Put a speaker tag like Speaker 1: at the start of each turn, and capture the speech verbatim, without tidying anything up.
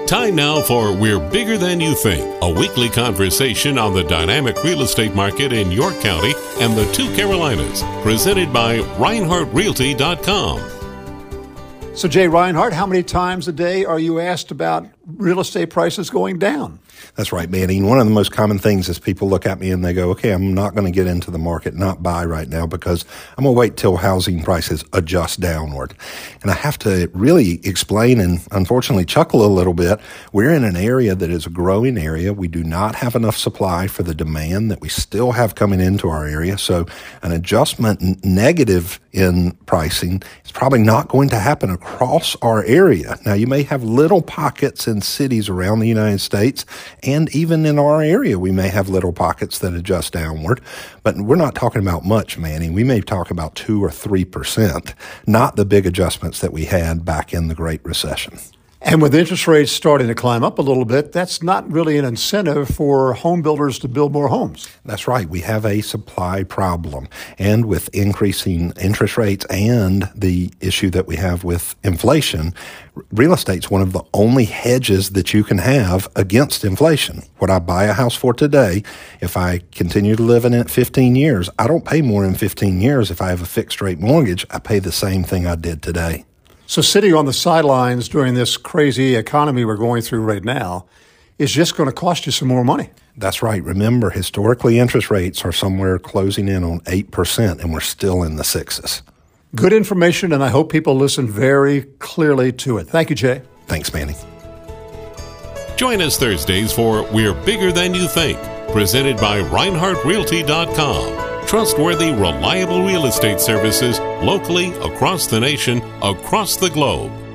Speaker 1: Time now for We're Bigger Than You Think, a weekly conversation on the dynamic real estate market in York County and the two Carolinas, presented by Reinhardt Realty dot com.
Speaker 2: So, Jay Reinhardt, how many times a day are you asked about real estate prices going down?
Speaker 3: That's right, Manny. One of the most common things is people look at me and they go, okay, I'm not going to get into the market, not buy right now because I'm going to wait till housing prices adjust downward. And I have to really explain and unfortunately chuckle a little bit. We're in an area that is a growing area. We do not have enough supply for the demand that we still have coming into our area. So an adjustment n- negative in pricing is probably not going to happen across our area. Now, you may have little pockets in cities around the United States, and even in our area, we may have little pockets that adjust downward, but we're not talking about much, Manny. We may talk about two or three percent, not the big adjustments that we had back in the Great Recession.
Speaker 2: And with interest rates starting to climb up a little bit, that's not really an incentive for home builders to build more homes.
Speaker 3: That's right. We have a supply problem. And with increasing interest rates and the issue that we have with inflation, real estate's one of the only hedges that you can have against inflation. What I buy a house for today, if I continue to live in it fifteen years, I don't pay more in fifteen years. If I have a fixed rate mortgage, I pay the same thing I did today.
Speaker 2: So sitting on the sidelines during this crazy economy we're going through right now is just going to cost you some more money.
Speaker 3: That's right. Remember, historically, interest rates are somewhere closing in on eight percent, and we're still in the sixes.
Speaker 2: Good information, and I hope people listen very clearly to it. Thank you, Jay.
Speaker 3: Thanks, Manny.
Speaker 1: Join us Thursdays for We're Bigger Than You Think, presented by Reinhardt Realty dot com. Trustworthy, reliable real estate services locally, across the nation, across the globe.